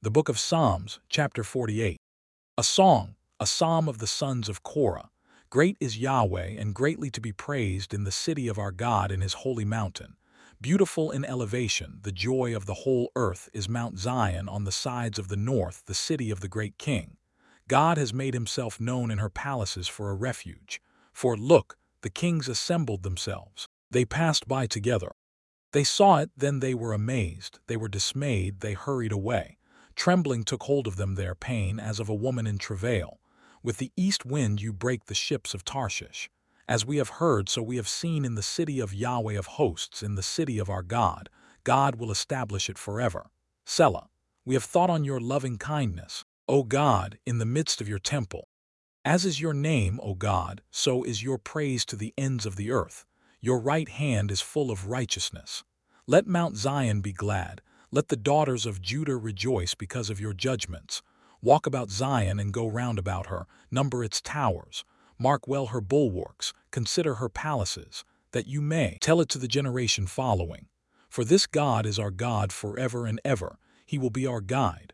The Book of Psalms, chapter 48. A song, a psalm of the sons of Korah. Great is Yahweh, and greatly to be praised in the city of our God in his holy mountain. Beautiful in elevation, the joy of the whole earth is Mount Zion on the sides of the north, the city of the great King. God has made himself known in her palaces for a refuge. For look, the kings assembled themselves. They passed by together. They saw it, then they were amazed, they were dismayed, they hurried away. Trembling took hold of them, their pain as of a woman in travail. With the east wind you break the ships of Tarshish. As we have heard, so we have seen in the city of Yahweh of hosts, in the city of our God. God will establish it forever. Selah. We have thought on your loving kindness, O God, in the midst of your temple. As is your name, O God, so is your praise to the ends of the earth. Your right hand is full of righteousness. Let Mount Zion be glad. Let the daughters of Judah rejoice because of your judgments. Walk about Zion and go round about her. Number its towers. Mark well her bulwarks. Consider her palaces, that you may tell it to the generation following. For this God is our God forever and ever. He will be our guide.